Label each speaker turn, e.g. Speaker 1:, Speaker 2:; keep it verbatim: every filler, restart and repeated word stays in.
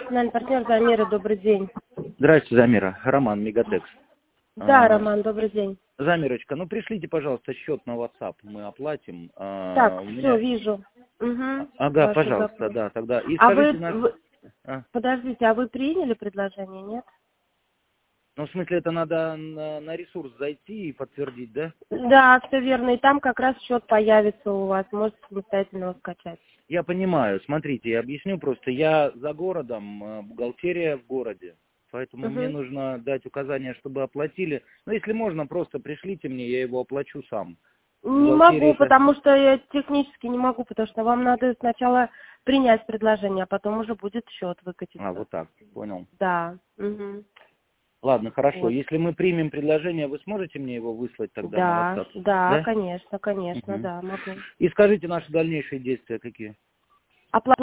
Speaker 1: персональный партнер Замира, добрый день.
Speaker 2: Здравствуйте, Замира. Роман, Мегатекс.
Speaker 1: Да,
Speaker 2: А,
Speaker 1: Роман, добрый день.
Speaker 2: Замирочка, ну пришлите, пожалуйста, счет на WhatsApp, мы оплатим. А,
Speaker 1: Так,
Speaker 2: у
Speaker 1: все,
Speaker 2: меня...
Speaker 1: вижу. Угу.
Speaker 2: Ага,
Speaker 1: Ваши
Speaker 2: пожалуйста,
Speaker 1: запросы.
Speaker 2: да, тогда. И
Speaker 1: А вы,
Speaker 2: скажите на...
Speaker 1: вы-
Speaker 2: А,
Speaker 1: подождите, а вы приняли предложение, нет?
Speaker 2: ну, в смысле, это надо на, на ресурс зайти и подтвердить, да?
Speaker 1: Да, все верно. И там как раз счет появится у вас. Можете самостоятельно его скачать.
Speaker 2: Я понимаю, смотрите, я объясню просто. Я за городом, э, бухгалтерия в городе. Поэтому мне
Speaker 1: Угу.
Speaker 2: нужно дать указание, чтобы оплатили. Ну, если можно, просто пришлите мне, я его оплачу сам.
Speaker 1: Не
Speaker 2: Бухгалтерия
Speaker 1: могу,
Speaker 2: это...
Speaker 1: потому что я технически не могу, потому что вам надо сначала принять предложение, а потом уже будет счет
Speaker 2: А,
Speaker 1: выкатиться.
Speaker 2: вот так, понял.
Speaker 1: Да. Угу.
Speaker 2: Ладно, хорошо.
Speaker 1: Вот.
Speaker 2: Если мы примем предложение, вы сможете мне его выслать тогда на
Speaker 1: Да,
Speaker 2: WhatsApp?
Speaker 1: да,
Speaker 2: Да?
Speaker 1: конечно, конечно,
Speaker 2: Мгм.
Speaker 1: да, могу.
Speaker 2: И скажите наши дальнейшие действия какие?
Speaker 1: Оплата